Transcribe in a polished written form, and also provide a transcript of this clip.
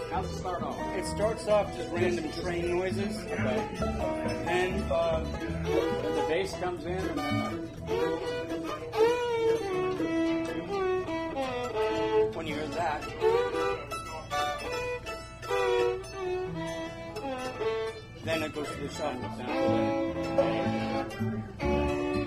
How's it start off? It starts off just random train noises. Okay. Then Then the bass comes in, and then when you hear that, then it goes to the shuffle sound.